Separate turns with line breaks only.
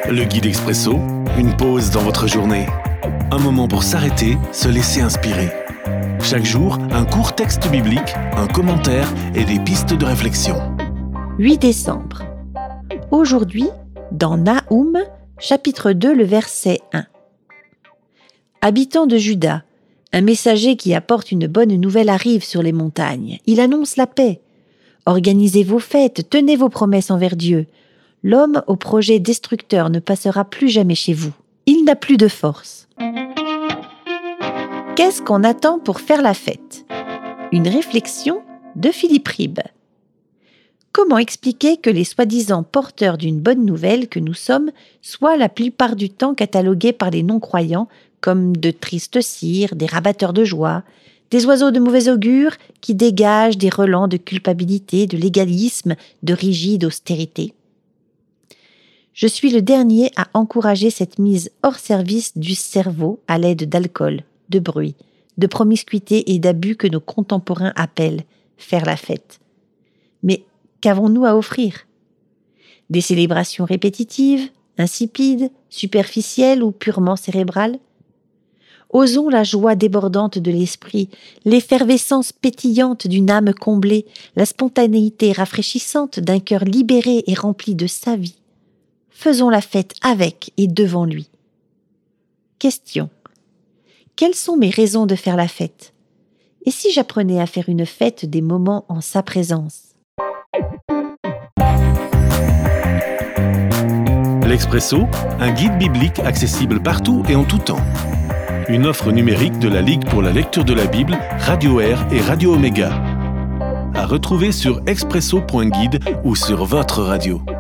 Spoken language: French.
Le guide expresso, une pause dans votre journée. Un moment pour s'arrêter, se laisser inspirer. Chaque jour, un court texte biblique, un commentaire et des pistes de réflexion.
8 décembre. Aujourd'hui, dans Naoum, chapitre 2, le verset 1. Habitants de Juda, un messager qui apporte une bonne nouvelle arrive sur les montagnes. Il annonce la paix. Organisez vos fêtes, tenez vos promesses envers Dieu. L'homme au projet destructeur ne passera plus jamais chez vous. Il n'a plus de force. Qu'est-ce qu'on attend pour faire la fête ? Une réflexion de Philippe Ribes. Comment expliquer que les soi-disant porteurs d'une bonne nouvelle que nous sommes soient la plupart du temps catalogués par les non-croyants comme de tristes cires, des rabatteurs de joie, des oiseaux de mauvais augure qui dégagent des relents de culpabilité, de légalisme, de rigide austérité ? Je suis le dernier à encourager cette mise hors service du cerveau à l'aide d'alcool, de bruit, de promiscuité et d'abus que nos contemporains appellent « faire la fête ». Mais qu'avons-nous à offrir ? Des célébrations répétitives, insipides, superficielles ou purement cérébrales ? Osons la joie débordante de l'esprit, l'effervescence pétillante d'une âme comblée, la spontanéité rafraîchissante d'un cœur libéré et rempli de sa vie. Faisons la fête avec et devant lui. Question. Quelles sont mes raisons de faire la fête ? Et si j'apprenais à faire une fête des moments en sa présence ?
L'Expresso, un guide biblique accessible partout et en tout temps. Une offre numérique de la Ligue pour la lecture de la Bible, Radio Air et Radio Omega. À retrouver sur expresso.guide ou sur votre radio.